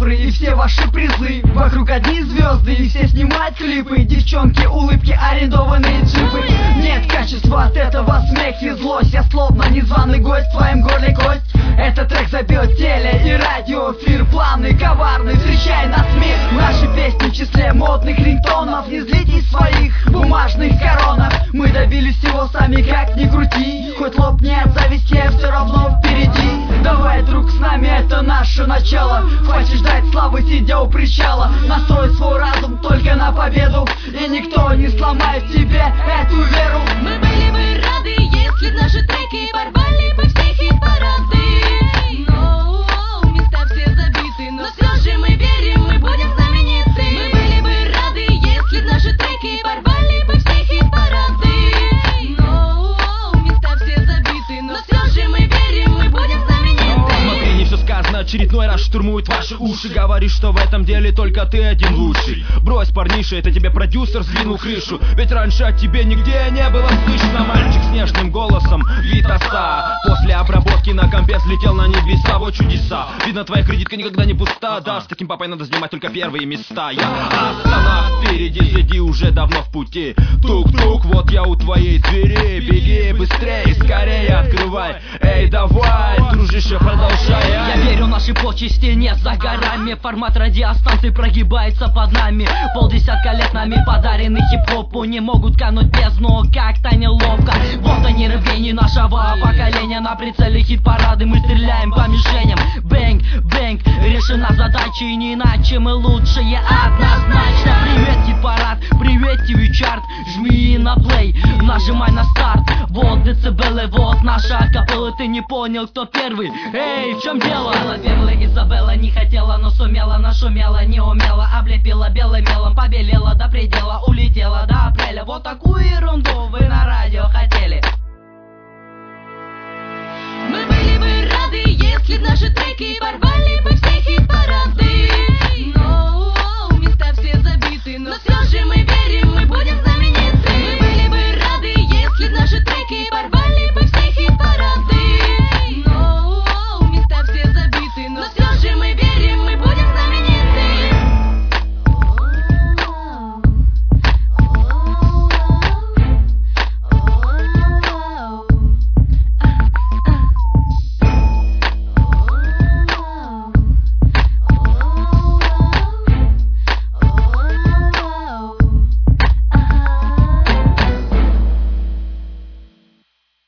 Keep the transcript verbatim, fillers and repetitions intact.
цифры и все ваши призы. Вокруг одни звезды и все снимают клипы. Девчонки, улыбки, арендованные джипы. Нет качества от этого, смех и злость. Я словно незваный гость в твоем горле кость. Этот трек забьет теле и радио. Эфир плавный, коварный, встречай на смех. Наши песни в числе модных рингтонов. Не злитесь в своих бумажных коронах. Мы добились всего сами, как ни крути. Хоть лопни от зависти, а все равно впереди. Давай, друг, с нами, это наше начало. Хватит ждать славы, сидя у причала. Настрой свой разум только на победу, и никто не сломает тебе эту веру. Мы были бы рады, если б наши треки порвали бы все хит-парады. Но места все забиты, но все же мы верим, мы будем знамениты. Мы были бы рады, если б наши треки порвали бы все хит-парады. Но места все забиты, но все же мы верим, мы будем знамениты. Смотри, не все сказано, очередной раз штурмует ваши уши. Говоришь, что в этом деле только ты один лучший. Брось, парниша, это тебе продюсер сдвинул крышу. Ведь раньше о тебе нигде не было слышно. Мальчик с нежным голосом, вид оса. После обработки на компе взлетел на небеса. Вот чудеса, видно, твоя кредитка никогда не пуста. Да, с таким папой надо занимать только первые места. Я астронавт впереди, сиди уже давно в пути. Тук-тук, вот я у твоей двери. Беги быстрее, скорее открывай. Эй, давай, дружище, продолжай. Я верю, наши почести не за горами. Формат радиостанции прогибается под нами. Полдесятка лет нами подарены хип-хопу. Не могут кануть бездну, как-то неловко. Вот они, рвения нашего поколения. На прицеле хит-парады мы стреляем по мишеням. Бэнг, бэнг, решена задача, и не иначе мы лучшие однозначно. Привет, хит-парад, привет, ти ви-чарт. Жми на плей, нажимай на старт. Вот децибелы, вот наша акапелла. Ты не понял, кто первый? Эй, в чем дело? Белла, Белла, Изабелла не хотела, но сумела, нашумела, не умела, облепила белым мелом, побелела до предела, улетела до апреля. Вот такую ерунду вы на радио хотели. Мы были бы рады, если б наши треки